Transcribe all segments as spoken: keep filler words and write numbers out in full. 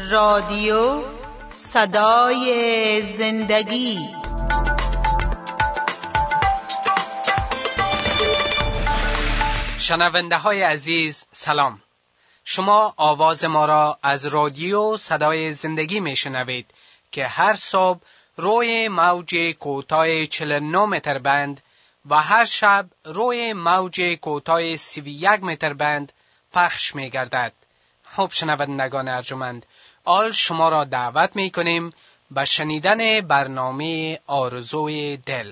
رادیو صدای زندگی. شنونده های عزیز سلام. شما آواز ما را از رادیو صدای زندگی می شنوید که هر صبح روی موج کوتاه چهل و نه متر بند و هر شب روی موج کوتاه سی و یک متر بند پخش می گردد. خب شنوندگان ارجمند، آل شما را دعوت می کنیم به شنیدن برنامه آرزوی دل.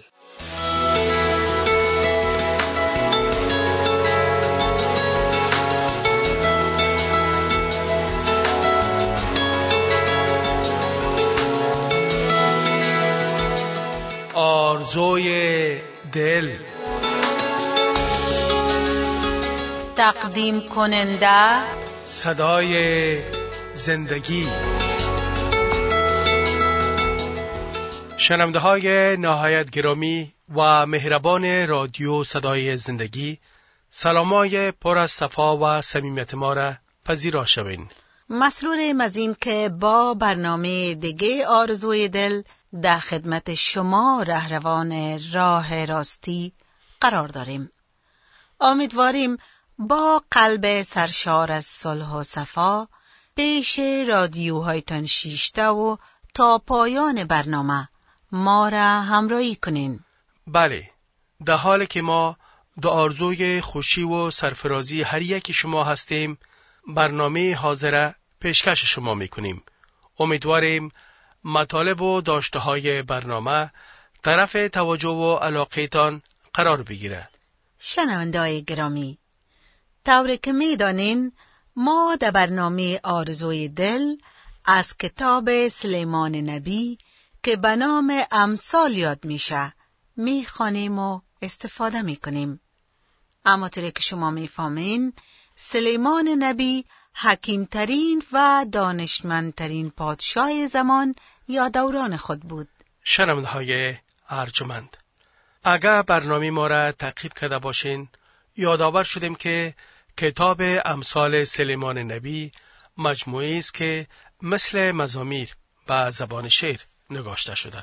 آرزوی دل. تقدیم کننده صدای زندگی. شنونده های نهایت گرامی و مهربان رادیو صدای زندگی، سلامای پر از صفا و صمیمیت ما را پذیرا شوین. مسروریم از این که با برنامه دیگه آرزوی دل در خدمت شما رهروان راه راستی قرار داریم. امیدواریم با قلب سرشار از صلح و صفا پیش رادیوهایتان شیشته و تا پایان برنامه ما را همراهی کنین. بله، در حالی که ما در آرزوی خوشی و سرفرازی هر یک شما هستیم، برنامه حاضره پیشکش شما میکنیم. امیدواریم مطالب و داشته های برنامه طرف توجه و علاقه تان قرار بگیره. شنونده‌های گرامی، طوری که میدانین ما در برنامه آرزوی دل از کتاب سلیمان نبی که به نام امثال یاد میشه میخوانیم و استفاده میکنیم. اما طوری که شما میفهمین سلیمان نبی حکیمترین و دانشمندترین پادشاه زمان یا دوران خود بود. شنونده‌های ارجمند، اگر برنامه ما را تعقیب کرده باشین، یادآور شدیم که کتاب امثال سلیمان نبی مجموعی است که مثل مزامیر به زبان شعر نگاشته شده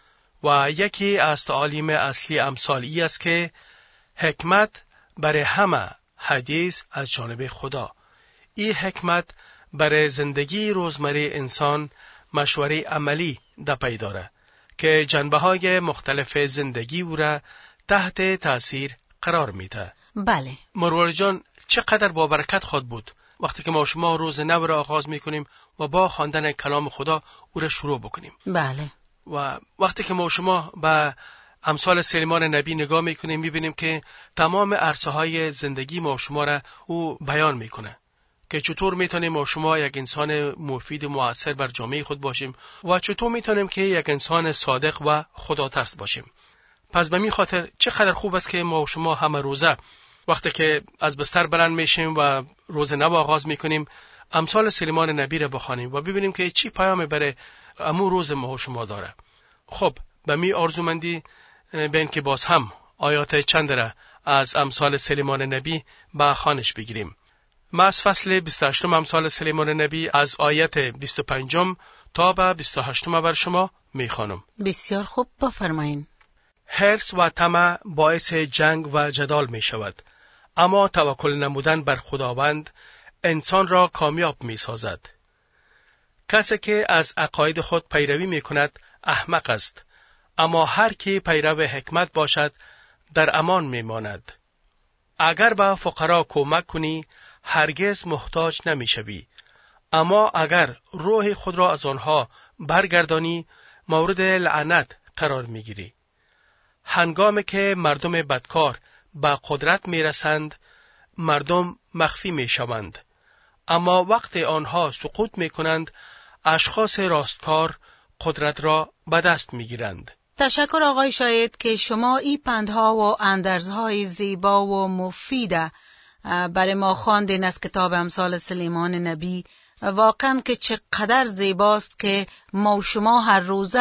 و یکی از تعالیم اصلی امثال ای است که حکمت برای همه حدیث از جانب خدا. این حکمت برای زندگی روزمره انسان مشوره عملی در پی داره که جنبه‌های مختلف زندگی او را تحت تأثیر قرار میده. بله مروار جان، چقدر با برکت خود بود وقتی که ما شما روز نو را آغاز میکنیم و با خواندن کلام خدا او را شروع بکنیم. بله. و وقتی که ما شما به امثال سلیمان نبی نگاه میکنیم میبینیم که تمام عرصه های زندگی ما شما را او بیان میکنه که چطور میتونیم ما شما یک انسان مفید و مؤثر بر جامعه خود باشیم و چطور میتونیم که یک انسان صادق و خداترس باشیم. پس به می خاطر چقدر خوب است که ما شما همه روزه وقتی که از بستر بلند میشیم و روز نو آغاز میکنیم امثال سلیمان نبی را بخوانیم و ببینیم که چی پیام برای امو روز ما شما داره. خب به می آرزومندی بین که باز هم آیات چند را از امثال سلیمان نبی به خوانش بگیریم. ما از فصل بیست و هشت امثال سلیمان نبی از آیت بیست و پنج تا به بیست و هشت بر شما میخوانم. بسیار خوب، بفرمایید. حرص و طمع باعث جنگ و جدال می شود، اما توکل نمودن بر خداوند انسان را کامیاب می سازد. کسی که از عقاید خود پیروی می کند احمق است، اما هر کی پیرو حکمت باشد در امان می ماند. اگر به فقرا کمک کنی هرگز محتاج نمی شوی، اما اگر روح خود را از آنها برگردانی مورد لعنت قرار می گیری. هنگامی که مردم بدکار به قدرت می رسند مردم مخفی می شوند، اما وقت آنها سقوط می کنند اشخاص راستکار قدرت را به دست می گیرند. تشکر آقای شاید که شما این پندها و اندرزهای زیبا و مفید برای ما خواندین از کتاب امثال سلیمان نبی. واقعا که چقدر زیباست که ما و شما هر روزه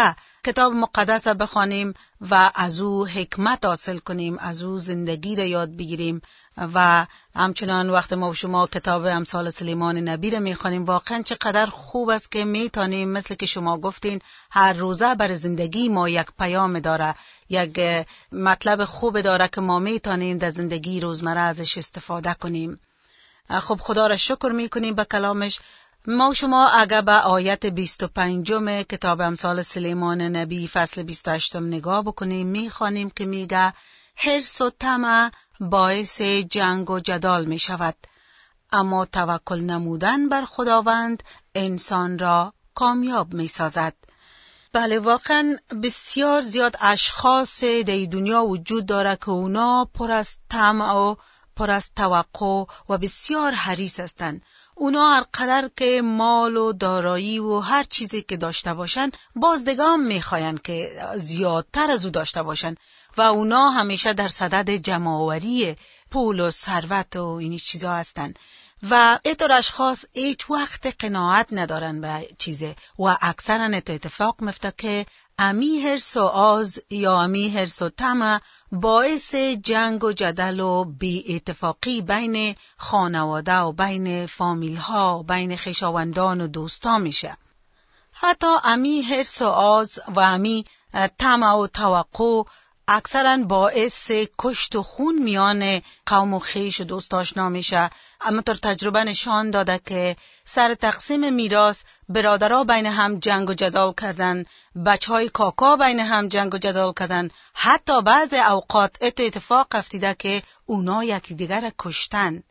کتاب مقدس را بخوانیم و از او حکمت حاصل کنیم، از او زندگی را یاد بگیریم. و همچنان وقت ما و شما کتاب امثال سلیمان نبی را میخوانیم، واقعا چقدر خوب است که میتونیم مثل که شما گفتین هر روزه بر زندگی ما یک پیام داره، یک مطلب خوب داره که ما میتونیم در زندگی روزمره ازش استفاده کنیم. خب خدا را شکر میکنیم به کلامش. ما و شما اگر به آیت بیست و پنجم کتاب امثال سلیمان نبی فصل بیست و هشتم نگاه بکنیم، میخوانیم که میگه حرص و طمع باعث جنگ و جدال می شود، اما توکل نمودن بر خداوند انسان را کامیاب می سازد. بله، واقعا بسیار زیاد اشخاص در دنیا وجود داره که اونا پر از طمع و پر از توقع و بسیار حریص هستند. اونا هر قدر که مال و دارایی و هر چیزی که داشته باشن باز دگام میخواین که زیادتر از او داشته باشن و اونا همیشه در صدد جمع‌آوری پول و ثروت و این چیزا هستن و اینطور اشخاص هیچ وقت قناعت ندارن به چیزه و اکثرا اتفاق میفته که امی حرص و آز یا امی حرص و طمع باعث جنگ و جدل و بی اتفاقی بین خانواده و بین فامیل ها و بین خویشاوندان و دوستان میشه. حتی امی حرص و آز و امی طمع و توقع اکثرا باعث کشت و خون میان قوم و خویش و دوست آشنا میشه. اما در تجربه نشان داده که سر تقسیم میراث برادرها بین هم جنگ و جدال کردن، بچهای کاکا بین هم جنگ و جدال کردن، حتی بعض اوقات اتفاق افتیده که اونا یکی دیگر کشتن.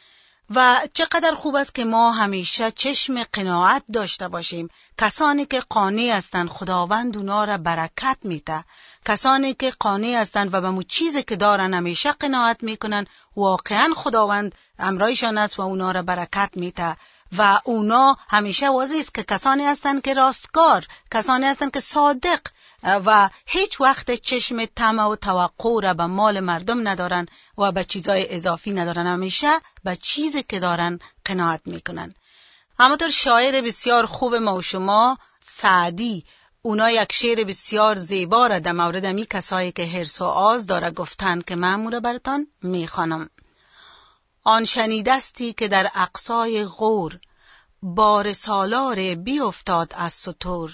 و چقدر خوب است که ما همیشه چشم قناعت داشته باشیم. کسانی که قانع هستند خداوند اونا را برکت میده. کسانی که قانع هستند و به مو چیزی که دارن همیشه قناعت میکنن، واقعا خداوند امرایشان است و اونا را برکت میده. و اونا همیشه واضح است که کسانی هستند که راستگار، کسانی هستند که صادق و هیچ وقت چشم طمع و توقع را به مال مردم ندارن و به چیزای اضافی ندارن، همیشه به چیزی که دارن قناعت میکنن. همونطور شاعر بسیار خوب ما و شما سعدی، اونا یک شعر بسیار زیبا را در مورد می کسایی که حرص و آز داره گفتن که من مورا براتان میخوانم. آن شنیدستی که در اقصای غور، بار سالار بی افتاد از ستور،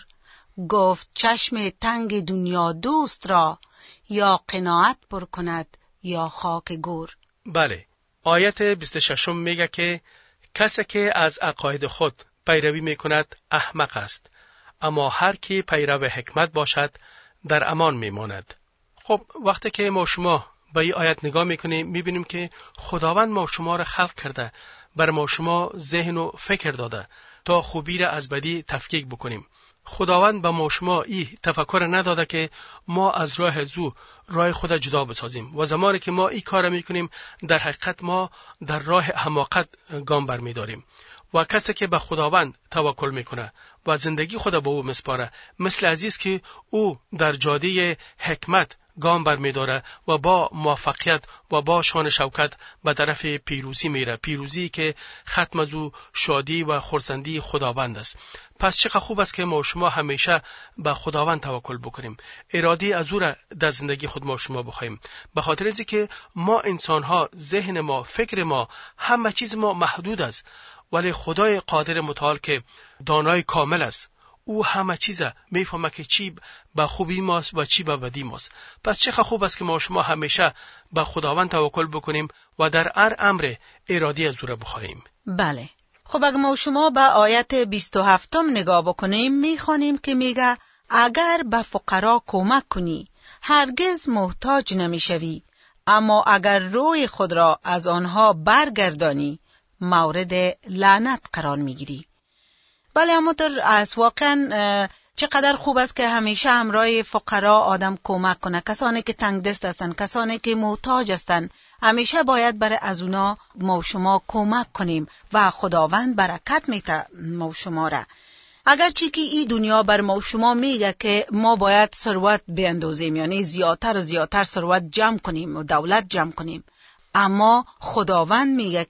گفت چشم تنگ دنیا دوست را، یا قناعت پر کند یا خاک گور. بله، آیت بیست و شش میگه که کسی که از عقاید خود پیروی میکند احمق است، اما هر کی پیرو حکمت باشد در امان میماند. خب وقتی که ما شما به این آیت نگاه میکنیم میبینیم که خداوند ما شما را خلق کرده، بر ما شما ذهن و فکر داده تا خوبی را از بدی تفکیک بکنیم. خداوند به ما شما این تفکر نداده که ما از راه زو راه خود جدا بسازیم و زمانی که ما این کار میکنیم در حقیقت ما در راه حماقت گام برمیداریم. و کسی که به خداوند توکل میکنه و زندگی خود به او مسپاره، مثل عزیز که او در جاده حکمت گام برمیداره و با موفقیت و با شان شوکت به طرف پیروزی میره، پیروزی که ختم از او شادی و خرسندی خداوند است. پس چقدر خوب است که ما شما همیشه به خداوند توکل بکنیم، اراده از او را در زندگی خود ما شما بخوایم، به خاطر اینکه که ما انسان ها، ذهن ما، فکر ما، همه چیز ما محدود است، ولی خدای قادر متعال که دانای کامل است، او همه چیزه میفهمه که چی به خوبی ماست و چی به بدی ماست. پس چقدر خوب است که ما شما همیشه به خداوند توکل بکنیم و در هر امر اراده از او را بخواهیم. بله. خب اگه ما شما به آیت بیست و هفتم نگاه بکنیم میخوانیم که میگه اگر به فقرا کمک کنی هرگز محتاج نمیشوی، اما اگر روی خود را از آنها برگردانی مورد لعنت قرار میگیری. بله، همونطور از واقعا چقدر خوب است که همیشه همراه فقرا آدم کمک کنه، کسانی که تنگ دست هستند، کسانی که محتاج هستند، همیشه باید برای از اونا ما شما کمک کنیم و خداوند برکت میده ما شما را. اگرچه که این دنیا بر ما شما میگه که ما باید ثروت بیندازیم، یعنی زیادتر و زیادتر ثروت جمع کنیم و دولت جمع کنیم، اما خداوند میگه که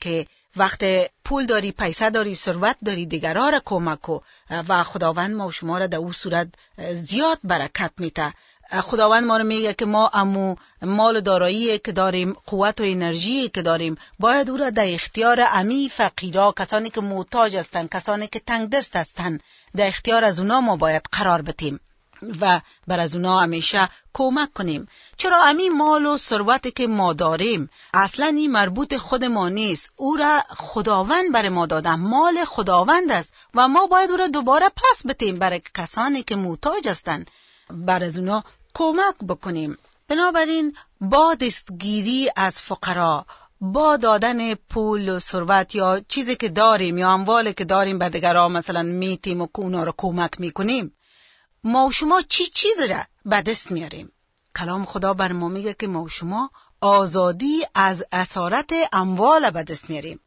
وقت پول داری، پیسه داری، ثروت داری، دیگرها را کمک کو و خداوند ما و شما را در او صورت زیاد برکت میده. خداوند ما رو میگه که ما امو مال و دارایی که داریم، قوت و انرژی که داریم، باید او را در اختیار امی فقیرا، کسانی که محتاج هستند، کسانی که تنگ دست هستند، در اختیار از اونا ما باید قرار بدیم و بر از اونا همیشه کمک کنیم. چرا امی مال و ثروتی که ما داریم اصلا این مربوط خود ما نیست، او را خداوند بر ما داده، مال خداوند است و ما باید او را دوباره پس بدیم برای کسانی که محتاج هستند، بر از اونا کمک بکنیم. بنابراین با دستگیری از فقرا، با دادن پول و ثروت یا چیزی که داریم یا اموالی که داریم به دیگران مثلا میتیم و اونا رو کمک میکنیم، ما و شما چی چیز را به دست میاریم؟ کلام خدا بر ما میگه که ما و شما آزادی از اسارت اموال به دست میاریم،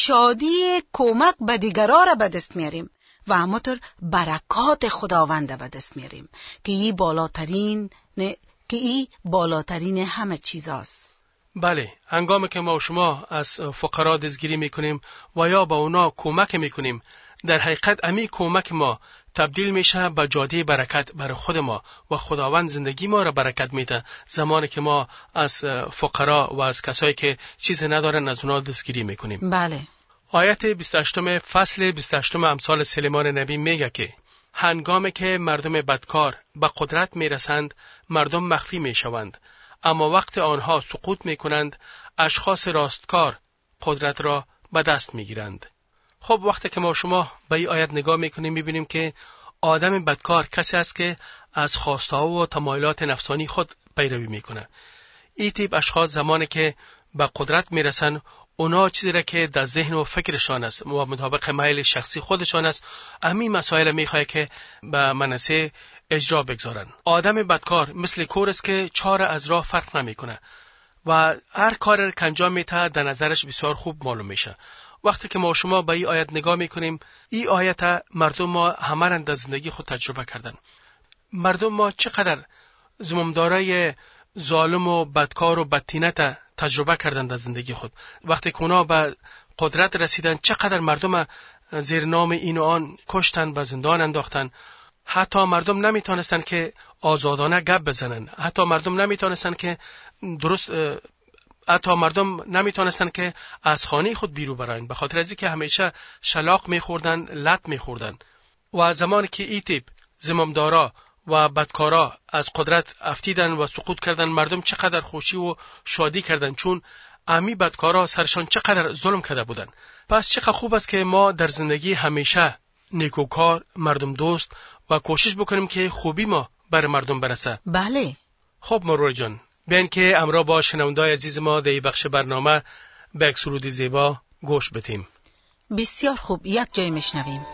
شادی کمک به دیگران را به دست میاریم و همونطور برکات خداوند به دست میاریم که این بالاترین نه که این بالاترین همه چیز است. بله، هنگامی که ما و شما از فقرا دستگیری میکنیم و یا با اونا کمک میکنیم، در حقیقت امی کمک ما تبدیل میشه به جاده برکت برای خود ما و خداوند زندگی ما را برکت میده. زمانی که ما از فقرا و از کسایی که چیزی ندارن از اونا دستگیری میکنیم. بله. آیت بیست و هشت فصل بیست و هشت امثال سلیمان نبی میگه که هنگامی که مردم بدکار به قدرت میرسند، مردم مخفی میشوند، اما وقت آنها سقوط میکنند، اشخاص راستکار قدرت را به دست میگیرند. خب وقتی که ما شما به این آیت نگاه میکنیم میبینیم که آدم بدکار کسی است که از خواسته‌ها و تمایلات نفسانی خود پیروی میکنه. این تیپ اشخاص زمانی که به قدرت میرسن، اونا چیزی را که در ذهن و فکرشان است و مطابق میل شخصی خودشان است، همین مسائل میخواد که به منصه اجرا بگذارن. آدم بدکار مثل کور است که چهار از راه فرق نمیکنه و هر کار که انجام میده در نظرش بسیار خوب معلوم میشه. وقتی که ما شما به این آیت نگاه میکنیم، این آیت مردم ما همه را در زندگی خود تجربه کردن. مردم ما چقدر زمامدارای ظالم و بدکار و بدتینت تجربه کردن در زندگی خود. وقتی که اونا به قدرت رسیدن، چقدر مردم زیر نام این و آن کشتن، به زندان انداختن. حتی مردم نمیتونستن که آزادانه گپ بزنن، حتی مردم نمیتونستن که درست حتی مردم نمیتونستن که از خانه خود بیرون براین، به خاطر از اینکه همیشه شلاق میخوردن، لط میخوردن. و زمانی که این تیپ زمامدارا و بدکارا از قدرت افتیدن و سقوط کردن، مردم چقدر خوشی و شادی کردن، چون امی بدکارا سرشان چقدر ظلم کرده بودن. پس چقدر خوب است که ما در زندگی همیشه نیکوکار، مردم دوست و کوشش بکنیم که خوبی ما بر مردم برسه. بله. خب مرور جان، بیاین که امرا با شنوندای عزیز ما در این بخش برنامه به یک سرود زیبا گوش بدیم. بسیار خوب، یک جای میشنویم.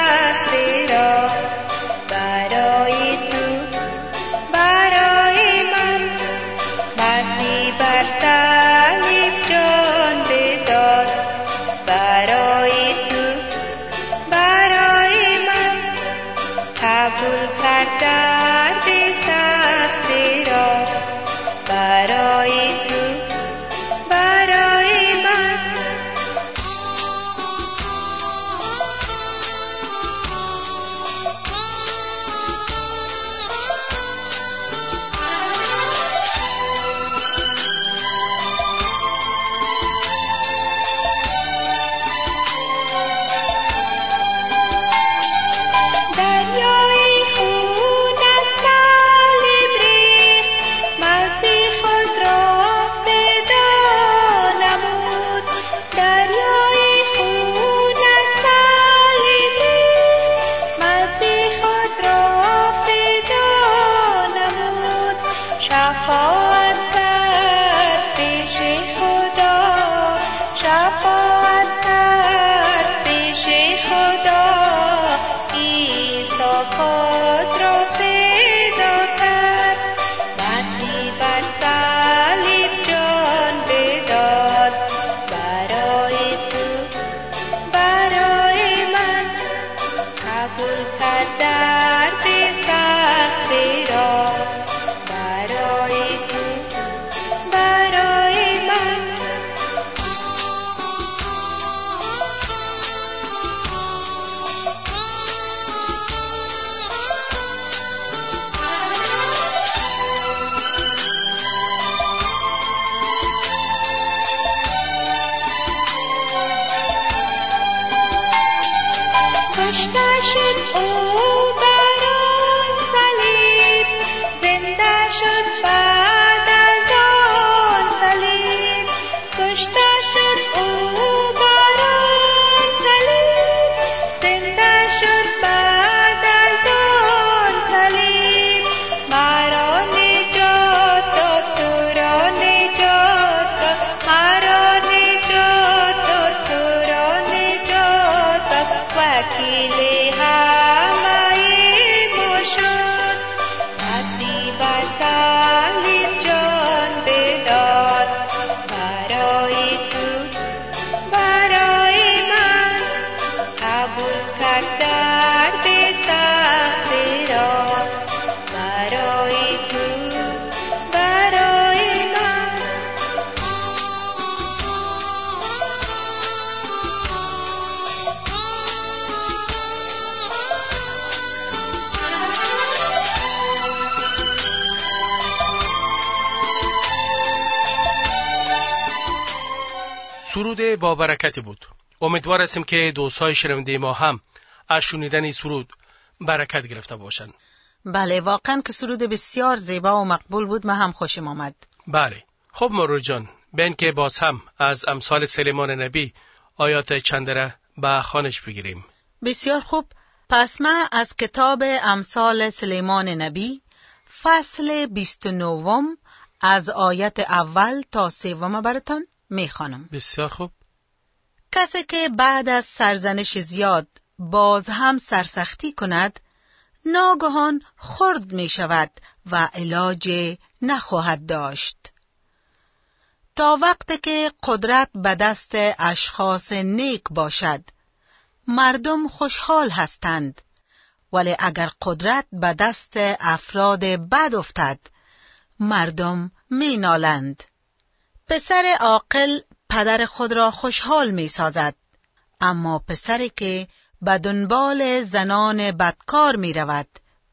برای تو، برای کرد درد سخت را برای تو، برای من. کشته شد او بر آن صلیب، زنده شد بعد از آن صلیب. کشته شد او بر آن صلیب، زنده شد بعد از آن صلیب. مرا نجات داد، تو را نجات داد، مرا نجات داد، تو را نجات داد. وکیل همه ما شد، مسیح بر صلیب جان بداد برای تو، برای من. قبول کرد درد سخت را برای تو، برای من. سرود با برکتی بود. امیدوار هستیم که دوستای شنونده ما هم از شنیدن این سرود برکت گرفته باشند. بله، واقعا که سرود بسیار زیبا و مقبول بود. من هم خوشم آمد. بله. خب مرو جان، بین که باز هم از امثال سلیمان نبی آیات چندره به خوانش بگیریم. بسیار خوب. پس من از کتاب امثال سلیمان نبی فصل بیست و نهم از آیت اول تا سوم براتان میخوانم. بسیار خوب. کسی که بعد از سرزنش زیاد باز هم سرسختی کند، ناگهان خرد می شود و علاج نخواهد داشت. تا وقتی که قدرت به دست اشخاص نیک باشد، مردم خوشحال هستند، ولی اگر قدرت به دست افراد بد افتد، مردم می نالند. پسر عاقل پدر خود را خوشحال می سازد، اما پسری که به دنبال زنان بدکار می رود،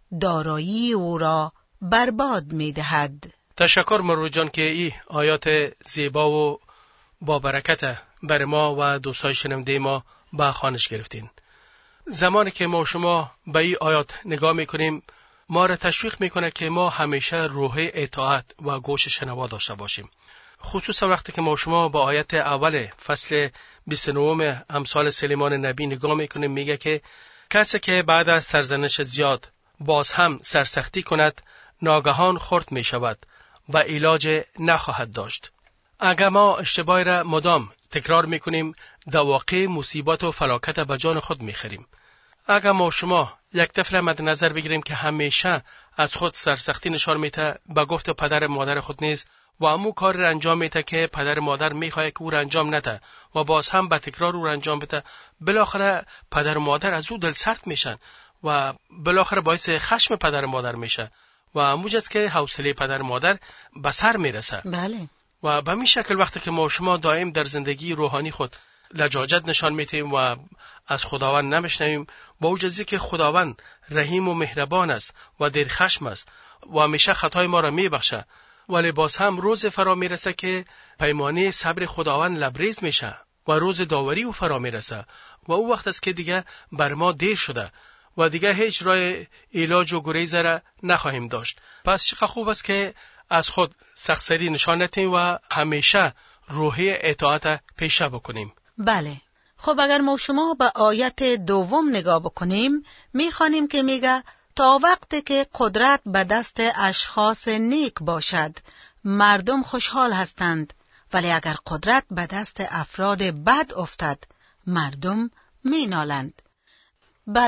دارایی او را برباد می دهد. تشکر مرو جان که ای آیات زیبا و با برکت بر ما و دوستای شنونده ما به خوانش گرفتین. زمانی که ما شما به این آیات نگاه میکنیم، ما را تشویق میکنه که ما همیشه روح اطاعت و گوش شنوا داشته باشیم. خصوصا وقتی که ما شما با آیت اول فصل بیست و نه امثال سلیمان نبی نگاه میکنیم، میگه که کسی که بعد از سرزنش زیاد باز هم سرسختی کند، ناگهان خرد می شود و علاج نخواهد داشت. اگر ما اشتباهی را مدام تکرار میکنیم، در واقع مصیبت و فلاکت به جان خود میخریم. اگر ما شما یک طفل مد نظر بگیریم که همیشه از خود سرسختی نشان میده، به گفت پدر مادر خود نیز و امو کار را انجام میده که پدر مادر میخواد که او را انجام نده و باز هم به تکرار او را انجام بده، بالاخره پدر مادر از او دل سرد میشن و بالاخره باعث خشم پدر مادر میشه و اموجت که حوصله پدر مادر به سر میرسه. بله. و به این شکل وقتی که ما شما دائم در زندگی روحانی خود لجاجت نشان میتیم و از خداوند نمیشنویم، با وجودی که خداوند رحیم و مهربان است و دیر خشم است و همیشه خطای ما را میبخشه، ولی باز هم روز فرا میرسه که پیمانه صبر خداوند لبریز میشه و روز داوری او فرا میرسه و او وقت است که دیگه بر ما دیر شده و دیگه هیچ راه علاج و گریز را نخواهیم داشت. پس چقدر خوب است که از خود سخت‌سری نشان ندهیم و همیشه روحی اطاعت پیشه بکنیم. بله. خب اگر ما شما به آیت دوم نگاه بکنیم، میخوانیم که میگه تا وقتی که قدرت به دست اشخاص نیک باشد، مردم خوشحال هستند، ولی اگر قدرت به دست افراد بد افتد، مردم مینالند. بله،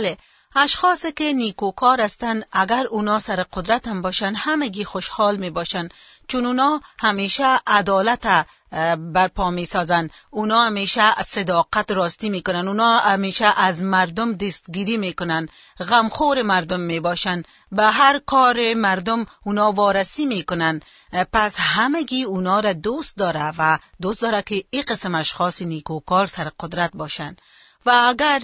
اشخاصی که نیکوکار هستند اگر اونا سر قدرت هم باشن همگی خوشحال می باشن، چون اونا همیشه عدالت برپا می سازن، اونا همیشه صداقت راستی می کنن، اونا همیشه از مردم دستگیری می کنن، غمخور مردم می باشن، به هر کار مردم اونا وارسی می کنن. پس همگی اونا را دوست داره و دوست داره که این قسم اشخاص نیکوکار سر قدرت باشن. و اگر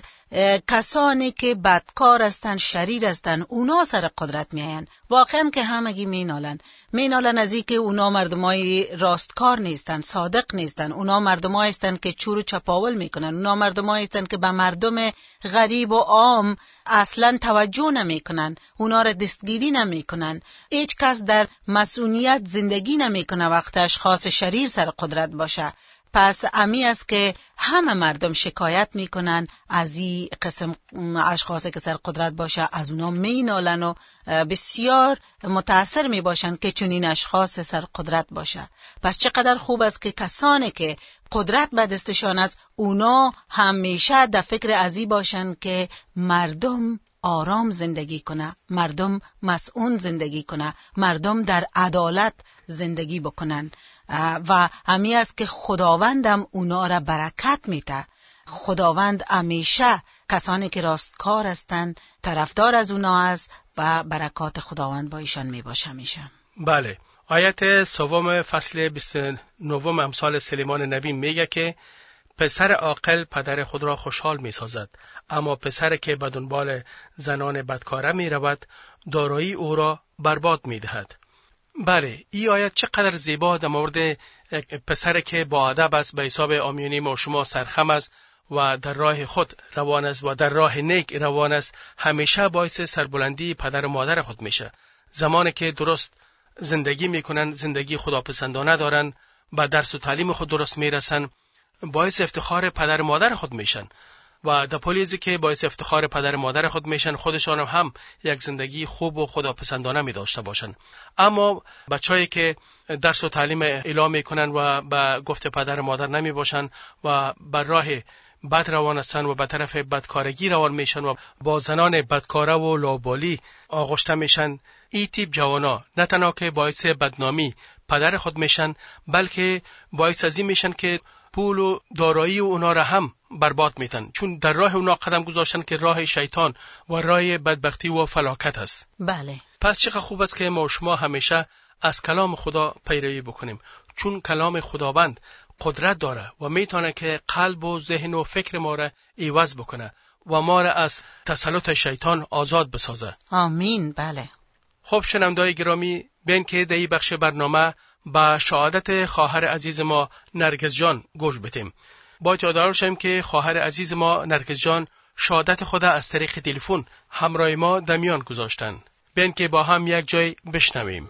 کسانی که بدکار هستند، شریر هستند، اونا سر قدرت میاین، واقعا که همگی مینالن مینالن از اینکه اونا مردمای راستکار نیستن، صادق نیستن، اونا مردمایی هستند که چور و چپاول میکنن، اونا مردمایی هستند که به مردم غریب و عام اصلا توجه نمیکنن، اونا را دستگیری نمیکنن. هیچ کس در مسئولیت زندگی نمیکنه وقت اشخاص شریر سر قدرت باشه. پس امی است که همه مردم شکایت میکنن از این قسم اشخاصی که سر قدرت باشه، از اونا مینالن و بسیار متاثر می باشن که چنین اشخاص سر قدرت باشه. پس چقدر خوب است که کسانی که قدرت به دستشان است اونا همیشه در فکر ازی باشن که مردم آرام زندگی کنه، مردم مسئول زندگی کنه، مردم در عدالت زندگی بکنن. و همی است که خداوندم اونا را برکت میده. خداوند همیشه کسانی که راستکار هستند طرفدار از اونا است و برکات خداوند با ایشان می باشه همیشه. بله، آیت سوم فصل بیست و نه امثال سلیمان نبی میگه که پسر عاقل پدر خود را خوشحال می سازد، اما پسر که به دنبال زنان بدکاره می رود دارایی او را برباد می دهد. بله، این آیت چقدر زیبا در مورد پسر که با ادب است، به حساب آمیونی ما شما سرخم است و در راه خود روان است و در راه نیک روان است، همیشه باعث سربلندی پدر و مادر خود میشه. زمانی که درست زندگی میکنن، زندگی خداپسندانه دارن، با درس و تعلیم خود درست میرسن، باعث افتخار پدر و مادر خود میشن و در پولیزی که باعث افتخار پدر و مادر خود میشن، خودشان هم, هم یک زندگی خوب و خداپسندانه می داشته باشن. اما بچه‌ای که درس و تعلیم اعلام میکنن و به گفت پدر و مادر نمی باشن و بر راه بد روان هستن و به طرف بدکارگی روان میشن و با زنان بدکاره و لاابالی آغشته میشن، این تیپ جوانا نه تنها که باعث بدنامی پدر خود میشن، بلکه باعث از این میشن که پول و دارایی و اونا را هم برباد میتن، چون در راه اونا قدم گذاشتن که راه شیطان و راه بدبختی و فلاکت است. بله. پس چقدر خوب است که ما شما همیشه از کلام خدا پیروی بکنیم، چون کلام خداوند قدرت داره و میتونه که قلب و ذهن و فکر ما را عوض بکنه و ما را از تسلط شیطان آزاد بسازه. آمین. بله. خب شنونده‌های گرامی، بین که در این بخش برنامه با شهادت خواهر عزیز ما نرگس جان گوش بدیم. با یادآور شویم که خواهر عزیز ما نرگس جان شهادت خود از طریق تلفن همراه ما در میان گذاشتن. بین که با هم یک جای بشنویم.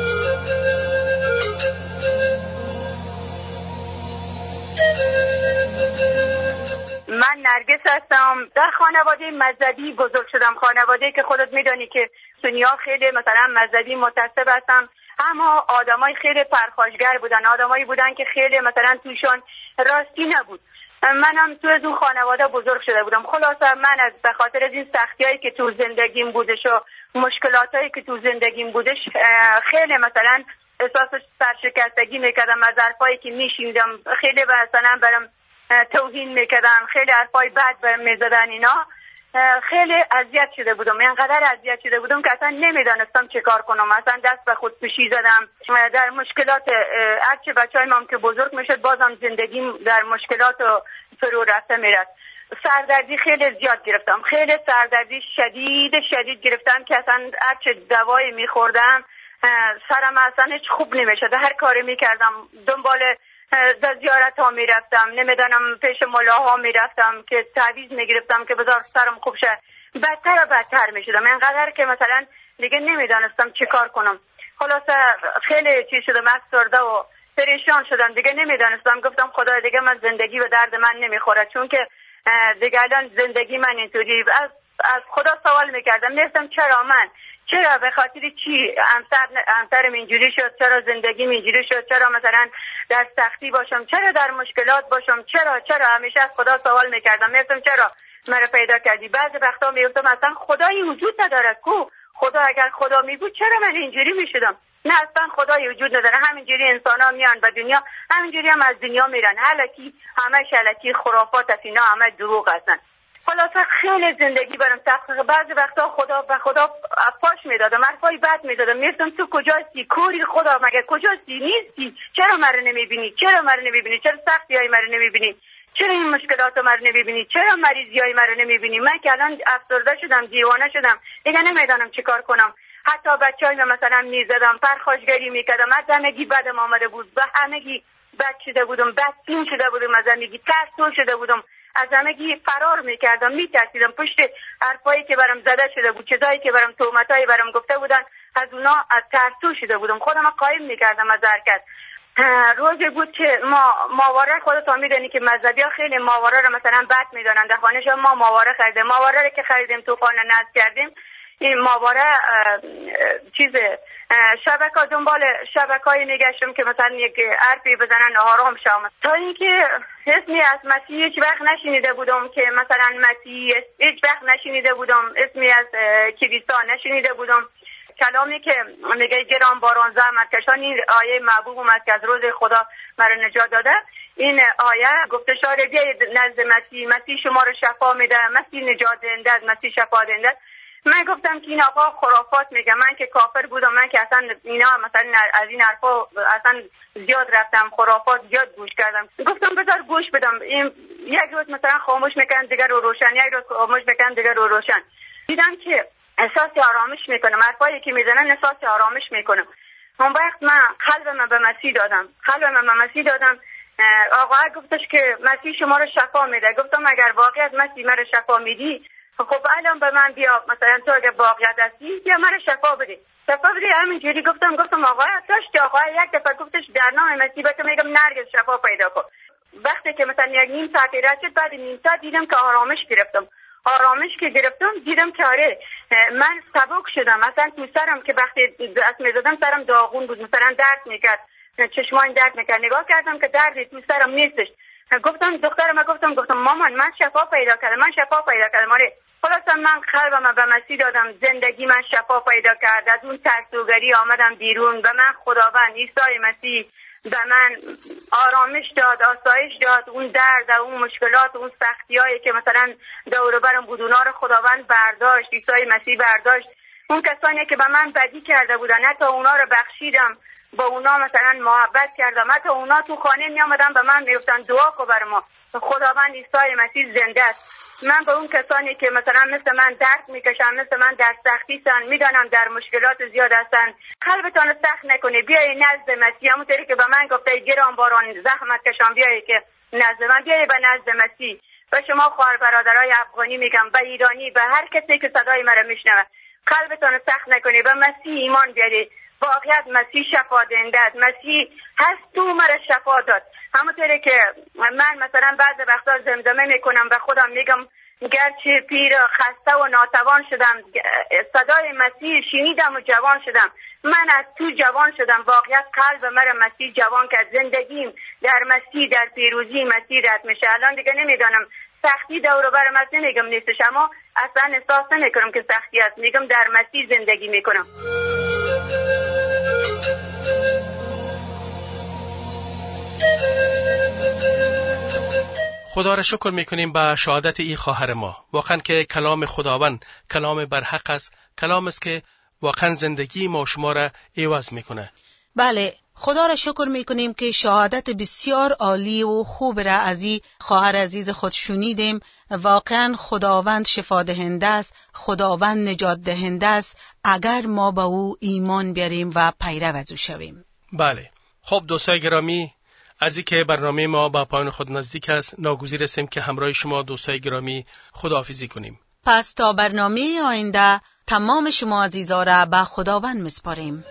من نرگس هستم. در خانواده مذهبی بزرگ شدم، خانواده که خودت میدانی که سنی‌ها خیلی مثلا مذهبی متعصب هستن، اما آدمای خیلی پرخاشگر بودن، آدمایی بودن که خیلی مثلا توشان راستی نبود. منم تو از اون خانواده بزرگ شده بودم. خلاصه من از به خاطر از این سختیایی که تو زندگیم بودش و مشکلاتایی که تو زندگیم بودش خیلی مثلا احساس سرشکستگی میکردم از حرفایی که میشنیدم، خیلی مثلا برام توهین میکردن، خیلی حرفای بد برام میزدن، اینا خیلی اذیت شده بودم. اینقدر اذیت شده بودم که اصلا نمیدانستم چه کار کنم. اصلا دست به خودکشی زدم. در مشکلات هرچه بچهای ما که بزرگ میشد بازم زندگیم در مشکلات فرو رفته میرد. سردردی خیلی زیاد گرفتم، خیلی سردردی شدید شدید گرفتم که اصلا هرچه دوایی میخوردم سرم اصلا هیچ خوب نمیشد. هر کاری میکردم دنبال در زیارت ها می رفتم، نمیدانم پیش ملاها می رفتم که تعویض می گرفتم که بذار سرم خوب شه. بدتر و بدتر می شدم، اینقدر که مثلا دیگه نمیدانستم چی کار کنم. خلاصه خیلی چی شدم، افسرده و پریشان شدم، دیگه نمیدانستم. گفتم خدا دیگه من زندگی به درد من نمیخوره، چون که دیگه الان زندگی من اینطوری. از از خدا سوال میکردم، نمیدونم چرا من، چرا به خاطر چی همسر همسرم اینجوری شد، چرا زندگیم اینجوری شد، چرا مثلا در سختی باشم، چرا در مشکلات باشم، چرا چرا همیشه از خدا سوال میکردم، نمیدونم چرا مرا پیدا کردی. بعضی وقتا میگفتم اصلا خدایی وجود نداره کو، خدا اگر خدا می بود چرا من اینجوری میشدم؟ نه اصلا خدایی وجود نداره، همینجوری انسان ها میان به دنیا، همینجوری هم از دنیا میرن، حالکی همه شلکی خرافات است، اینا همه دروغ هستن. خلاصه خیلی زندگی برام سخت. بعضی وقتا خدا به خدا پاش میدادم، حرفای بد میدادم، میگفتم تو کجاستی کوری خدا، مگه کجاستی؟ نیستی، چرا مرا نمیبینی؟ چرا مرا نمیبینی؟ چرا سختی های مرا نمیبینی؟ چرا این مشکلات رو مرا نمیبینی؟ چرا مریضی های مرا نمیبینی؟ من که الان افسرده شدم، دیوانه شدم، دیگه نمیدانم چی کار کنم. حتی بچه‌ای مثلا میزدم، پرخاشگری میکردم، از همگی بدم آمده بود، و همگی بد شده بودم، بدبین شده بودم، از همگی ترسو شده بودم، از همگی فرار میکردم، میترسیدم. پشت حرفایی که برام زده شده بود، چیزایی که برام تهمتایی برام گفته بودن، از اونا از ترسو شده بودم، خودم قایم میکردم از حرکت. روزی بود که ما ماوره، خودتون میدونی که مذهبی ها خیلی ماوره رو مثلا بد میدونن، در خانه شما ما ماوره خریدیم، ماوره رو که خریدیم تو خانه نصب کردیم، این ماوره چیز شبکه دنبال شبکه‌ای میگشتم که مثلا یک حرفی بزنن آرام شم، تا اینکه اسمی از مسیح هیچ وقت نشنیده بودم، که مثلا مسیح هیچ وقت نشنیده بودم، اسمی از کلیسا نشنیده بودم. کلامی که میگه گران باران زحمت کشان، این آیه محبوب اومد که از روز خدا مرا نجات داده. این آیه گفته شاره بیایید نزد مسیح، مسیح شما رو شفا میده، مسیح نجات دهنده، مسیح شفا دهنده. من گفتم که این آقا خرافات میگه، من که کافر بودم، من که اصلا اینا مثلا از این حرفا اصلا زیاد رفتم، خرافات زیاد گوش کردم. گفتم بذار گوش بدم. این یک روز مثلا خاموش میکنم دیگر رو روشن، یک روز خاموش میکنم دیگر رو روشن. دیدم که احساس آرامش میکنم، حرفایی که میزنن احساس آرامش میکنم. اون وقت من قلبم به مسیح دادم، قلبم به مسیح دادم. آقا گفتش که مسیح شما رو شفا میده. گفتم اگر واقعا مسیح مرا شفا میدی، خب الان به من بیا، مثلا تو اگه واقعیت هستی بیا مرا شفا بده، شفا بده. همینجوری گفتم گفتم آقا داشت، آقا یک دفعه گفتش در نام مسیح بهت میگم نرگس شفا پیدا کن. وقتی که مثلا یک نیم ساعت رسید، بعد نیم ساعت دیدم که آرامش گرفتم. آرامش که گرفتم دیدم که آره من سبک شدم. مثلا تو سرم که وقتی دست میزدم سرم داغون بود، مثلا درد میکرد، چشمان درد میکرد. نگاه کردم که دردی تو سرم نیستش. گفتم دخترم، گفتم گفتم مامان من شفا پیدا کردم، من شفا پیدا کردم. آره خلاصا من قلبم به مسیح دادم، زندگی من شفا پیدا کرد. از اون ترسوگری آمدم بیرون و من خداوند عیسی مسیح به من آرامش داد، آسایش داد. اون درد، اون مشکلات، اون سختیایی که مثلا دور و برم بود، اونا رو خداوند برداشت، عیسی مسیح برداشت. اون کسانی که به من بدی کرده بودن، حتی اونا رو بخشیدم، با اونا مثلا محبت کردم. حتی اونا تو خانه می آمدن به من میگفتن دعا کن بر ما، خداوند عیسی مسیح زنده است. من به اون کسانی که مثلا مثل من درد میکشن، مثل من در سختی سن، میدانم در مشکلات زیاد هستن، قلبتان سخت نکنه، بیایی نزد مسیح. همونطوری که به من گفته گران باران زحمت کشان، بیایی که نزد من، بیایی به نزد مسیح. و شما خواهر برادرای افغانی میگم، به ایرانی، به هر کسی که صدای مرا میشنوه، قلبتان سخت نکنه، به مسیح ایمان بیارید. واقعیت مسیح شفا دهنده است، مسیح هست، تو مرا شفا داد. همونطوری که من مثلا بعض وقتا زمزمه میکنم و خودم میگم گرچه پیر خسته و ناتوان شدم، صدای مسیح شنیدم و جوان شدم. من از تو جوان شدم. واقعیت قلب مرا مسیح جوان کرد. زندگیم در مسیح، در پیروزی مسیح رد میشه. الان دیگه نمیدانم سختی دور و برم است، نمیگم نیستش، اما اصلا احساس نمیکنم که سختی است. میگم در مسیح زندگی میکنم. خدا را شکر میکنیم به شهادت ای خواهر ما. واقعا که کلام خداوند کلام برحق است، کلام است که واقعا زندگی ما شما را عوض میکنه. بله، خدا را شکر میکنیم که شهادت بسیار عالی و خوب را از این خواهر عزیز خود شنیدیم. واقعا خداوند شفا دهنده است، خداوند نجات دهنده است، اگر ما به او ایمان بیاریم و پیرو از او شویم. بله. خب دوستای گرامی، از این که برنامه ما به پایان خود نزدیک است، ناگزیر هستیم که همراه شما دوستای گرامی خداحافظی کنیم. پس تا برنامه آینده تمام شما عزیزا را به خداوند میسپاریم.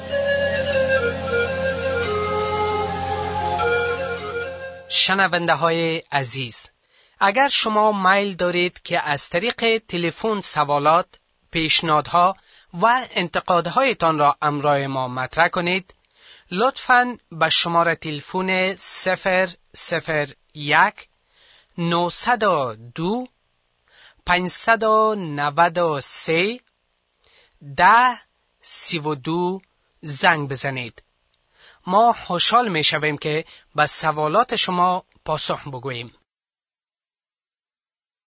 شنونده های عزیز، اگر شما میل دارید که از طریق تلفن سوالات، پیشنهادها و انتقادهایتان را امرای ما مطرح کنید، لطفاً به شماره تلفن صفر صفر یک نهصد و دو پنجصد و نود و سه ده سی و دو زنگ بزنید. ما خوشحال می شویم که به سوالات شما پاسخ بگوییم.